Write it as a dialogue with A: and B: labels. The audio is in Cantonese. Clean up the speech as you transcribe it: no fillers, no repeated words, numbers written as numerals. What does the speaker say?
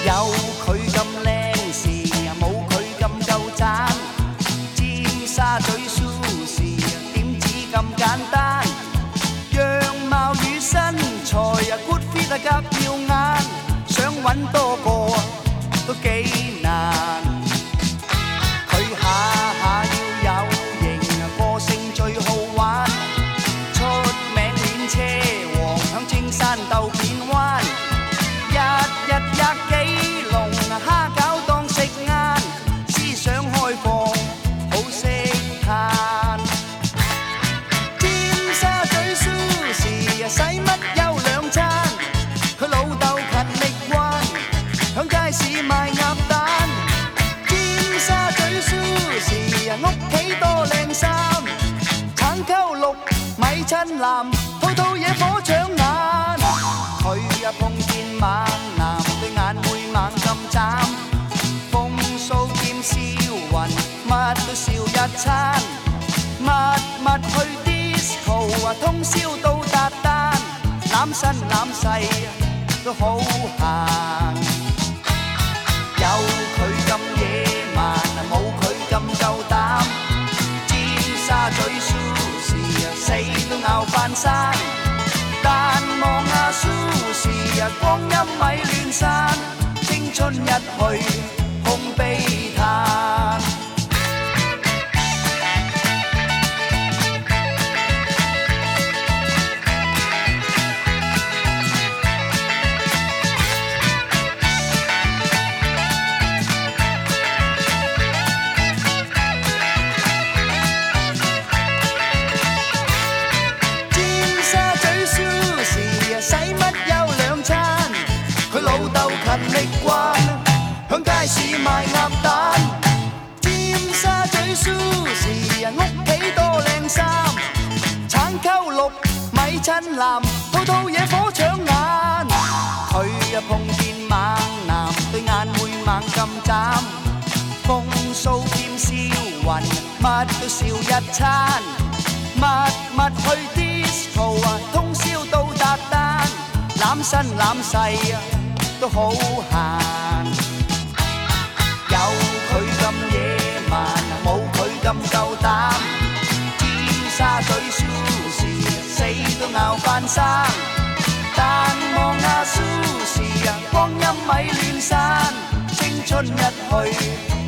A: 有佢咁靚時，冇佢咁夠讚。尖沙咀 Sushi 點止咁簡單？樣貌與身材good fit 夾耀眼，想揾多個都幾難。佢下下要有型，個性最好玩，出名練車王，響青山鬥片灣。日日吔幾籠蝦餃當食晏，思想開放，好識嘆。尖沙咀 Sushi 使乜休兩餐？佢老豆勤力慣，響街市賣鴨蛋。尖沙咀 Sushi 屋企多靚衫，橙溝綠米親藍，套嘢火搶眼。佢碰見猛男，對眼會猛咁眨，風騷兼銷魂，乜都笑一餐。密去 disco 通宵到達旦，攬身攬勢都好閒。有佢咁野蠻，冇佢咁夠膽。尖沙咀 Sushi 死都拗翻生。但望下 Sushi 光陰咪亂散，青春一去空悲嘆。使乜休兩餐？佢老豆勤力慣，響街市賣鴨蛋。尖沙咀 Sushi 屋企多靚衫，橙溝綠米親藍，套嘢火搶眼。佢碰見猛男，對眼會猛咁眨，風騷兼銷魂，乜都笑一餐。密去 disco 通宵到達旦，攬身攬勢都好閒。有佢咁野蠻，冇佢咁夠膽。尖沙咀 Sushi 死都拗翻生。但望下 Sushi 光陰咪亂散，青春一去